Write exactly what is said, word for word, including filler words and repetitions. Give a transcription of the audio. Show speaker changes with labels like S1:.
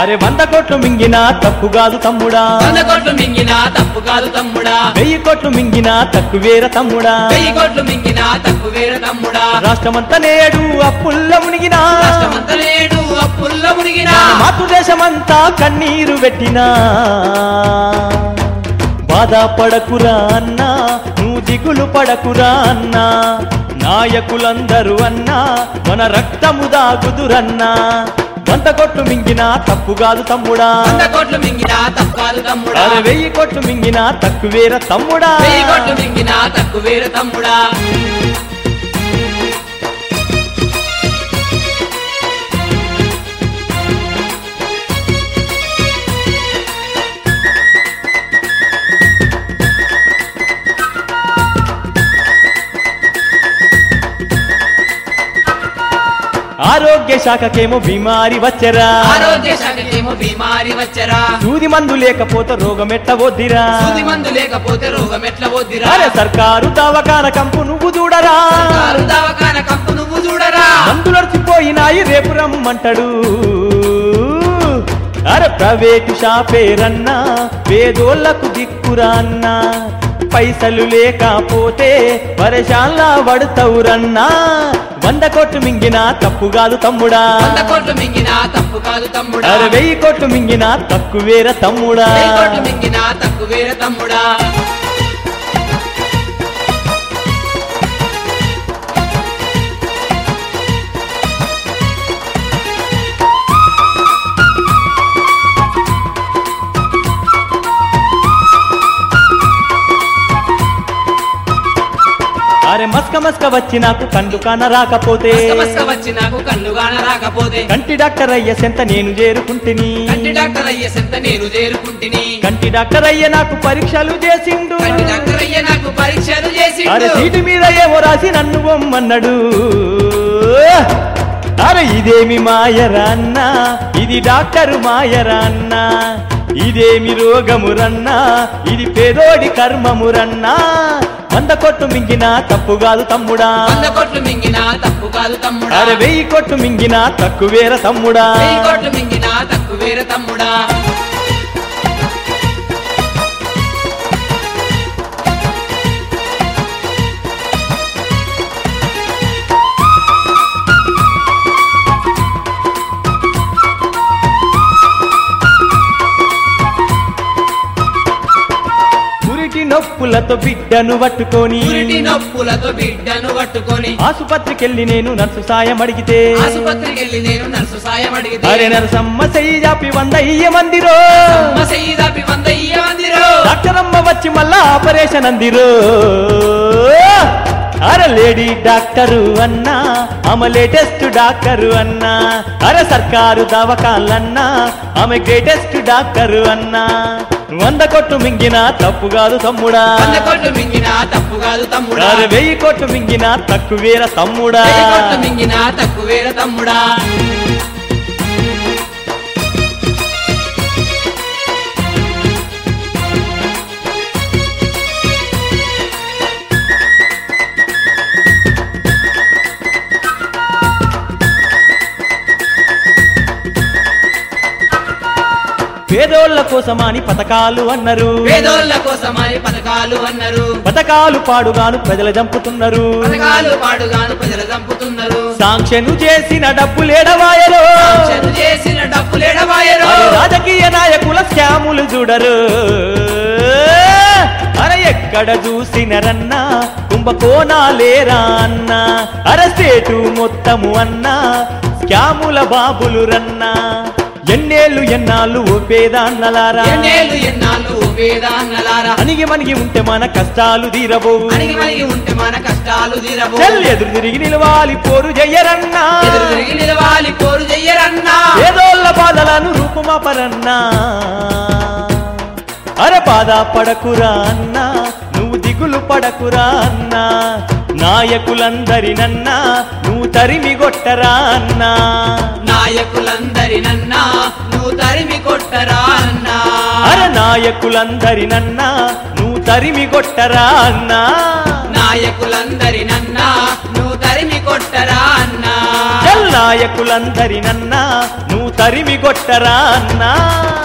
S1: అరే వంద కోట్లు మింగినా తప్పు కాదు తమ్ముడా,
S2: వంద కోట్లు మింగినా తప్పు కాదు తమ్ముడా,
S1: వెయ్యి కోట్లు మింగినా తక్కువేర తమ్ముడా,
S2: వెయ్యి కోట్లు మింగినా తక్కువేర తమ్ముడా,
S1: రాష్ట్రమంతా నేడు అప్పుల్ల మునిగినా,
S2: రాష్ట్రమంతా నేడు అప్పుల్లో మునిగినా,
S1: మాతృదేశమంతా కన్నీరు పెట్టినా, బాధపడకురా అన్నా నువ్వు దిగులు పడకురా అన్నా, నాయకులందరూ అన్నా మన రక్తము దాగుదురన్నా, వంద కోట్లు మింగినా తప్పు కాదు తమ్ముడా,
S2: వంద కోట్లు మింగినా తప్పు కాదు తమ్ముడా,
S1: అరే వెయ్యి కోట్లు మింగినా తక్కువేర తమ్ముడా,
S2: వెయ్యి కోట్లు మింగినా తక్కువేర తమ్ముడా.
S1: ఆరోగ్య శాఖకేమో బీమారి వచ్చరా,
S2: ఆరోగ్య శాఖకేమో బీమారి వచ్చరా,
S1: సూది మందు లేకపోతే రోగం ఎట్ల వద్దిరా,
S2: సూది మందు లేకపోతే రోగం ఎట్ల వద్దిరా,
S1: అరే సర్కారు దవాఖాన కంపు నువ్వు చూడరా,
S2: సర్కారు దవాఖాన కంపు నువ్వు చూడరా,
S1: మందులర్చిపోయినాయి రేపు రమ్మంటాడు, అరే ప్రైవేటు షాపేరన్నా పేదోళ్లకు దిక్కురా అన్నా, పైసలు లేకపోతే పరేషాన్లా పడతావురన్నా, వంద కోట్లు మింగినా తప్పు కాదు తమ్ముడా,
S2: వంద కోట్లు మింగినా తప్పు కాదు తమ్ముడా,
S1: అరే వెయ్యి కోట్లు మింగినా తక్కువేర తమ్ముడా,
S2: వెయ్యి కోట్లు మింగినా తక్కువేర తమ్ముడా.
S1: అరే మస్క మస్క వచ్చి నాకు కండు కాన రాకపోతే,
S2: మస్క మస్క వచ్చి నాకు కళ్ళుగాన రాకపోతే,
S1: కంటి డాక్టర్ అయ్య సెంత నేను చేరుకుంటిని,
S2: కంటి డాక్టర్ అయ్యే సెంత నేను చేరుకుంటిని,
S1: కంటి డాక్టర్ అయ్య నాకు పరీక్షలు చేసిండు,
S2: కంటి డాక్టర్ అయ్యే నాకు పరీక్షలు
S1: అరే
S2: చేసిండు,
S1: సీటు మీద ఏమో రాసి నన్ను బొమ్మన్నాడు, అరే ఇదేమి మాయరా అన్నా ఇది డాక్టరు మాయరా అన్నా, ఇదేమి రోగమురన్నా ఇది పేదోడి కర్మమురన్నా, వంద కోట్లు మింగినా తప్పు కాదు తమ్ముడా,
S2: వంద కోట్లు మింగినా తప్పు కాదు తమ్ముడా,
S1: అరే వెయ్యి కోట్లు మింగినా తక్కువేర తమ్ముడా,
S2: వెయ్యి కోట్లు మింగినా తక్కువేర తమ్ముడా.
S1: పురిటి నొప్పులతో బిడ్డను పట్టుకొని,
S2: పురిటి నొప్పులతో బిడ్డను పట్టుకొని,
S1: ఆసుపత్రికెళ్ళి నేను నర్సు సాయం అడిగితే,
S2: ఆసుపత్రికి వెళ్ళి నేను నర్సు సాయం అడిగితే,
S1: అరే నరసమ్మ చెయ్యి జాపి వంద ఇయ్య మందిరో,
S2: అమ్మ చెయ్యి దాపి వంద ఇయ్య మందిరో,
S1: డాక్టర్ అమ్మ వచ్చి మళ్ళా ఆపరేషన్ అందిరో, అరే లేడీ డాక్టరు అన్నా ఆమె లేటెస్ట్ డాక్టరు అన్నా, అరే సర్కారు దవాఖాన్లన్నా ఆమె గ్రేటెస్ట్ డాక్టరు అన్నా, వంద కోట్లు మింగినా తప్పు కాదు తమ్ముడా,
S2: వంద కోట్లు మింగినా తప్పు కాదు తమ్ముడా,
S1: అరే వెయ్యి కోట్లు మింగినా తక్కువేర తమ్ముడా,
S2: వెయ్యి కోట్లు మింగినా తక్కువేర తమ్ముడా.
S1: పేదోళ్ల కోసమని పథకాలు అన్నారు,
S2: పేదోళ్ళ కోసమని పథకాలు అన్నారు,
S1: పథకాలు పాడుగాను ప్రజలు చంపుతున్నారు,
S2: పథకాలు పాడుగాను ప్రజలు చంపుతున్నారు,
S1: సాంక్షను చేసిన డబ్బులేడవాయలో,
S2: చెడు చేసిన డబ్బులేడవాయరు,
S1: అరే రాజకీయ నాయకుల స్కాములు చూడరు, అరే ఎక్కడ చూసినరన్నా కుంభకోణాలేరా అన్నా, అరే స్టేటు మొత్తము అన్నా స్కాముల బాబులు రన్నా, ఎన్నేళ్ళు ఎన్నాళ్ళు ఓ పేదాన్నలారా,
S2: ఎన్నేళ్ళు ఎన్నాళ్ళు వేదాన్నలారా,
S1: అణిగి మణిగి ఉంటే మన కష్టాలు తీరబోవు,
S2: అణిగి మణిగి ఉంటే మన కష్టాలు తీరబో,
S1: చెల్ ఎదురు తిరిగి నిలవాలి పోరు చెయ్యరన్నా,
S2: ఎదురు తిరిగి నిలవాలి పోరు చెయ్యరన్నా,
S1: పేదోళ్ళ బాధలను రూపుమాపరన్నా, అరే బాధ పడకురా అన్నా నువ్వు దిగులు పడకురా అన్నా, నాయకులందరినన్నా నువ్వు తరిమి కొట్టరా అన్నా,
S2: నాయకులందరినన్నా నువ్వు తరిమి కొట్టరా అన్నా,
S1: అరే నాయకులందరినన్నా నువ్వు తరిమి కొట్టరా అన్నా,
S2: నాయకులందరినన్నా నువ్వు తరిమి కొట్టరా అన్నా,
S1: చల్ నాయకులందరినన్నా నువ్వు తరిమి కొట్టరా అన్నా